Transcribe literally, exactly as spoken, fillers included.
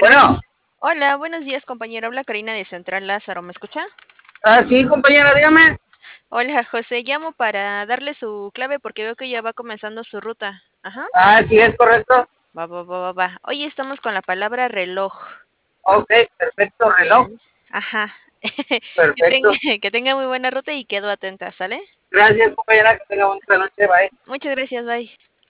Bueno, Bueno, hola, buenos días, compañero. Habla Karina de Central Lázaro, ¿me escucha? ah, sí, compañera, dígame. Hola, José, llamo para darle su clave porque veo que ya va comenzando su ruta. Ajá, Ah, sí, es correcto. va, va, va, va, va. Hoy estamos con la palabra reloj. Ok, perfecto, reloj, Bien. Ajá. Que tenga, perfecto. que tenga muy buena ruta y quedo atenta, ¿sale? Gracias, compañera, que tenga bonita noche, bye. Muchas gracias, bye.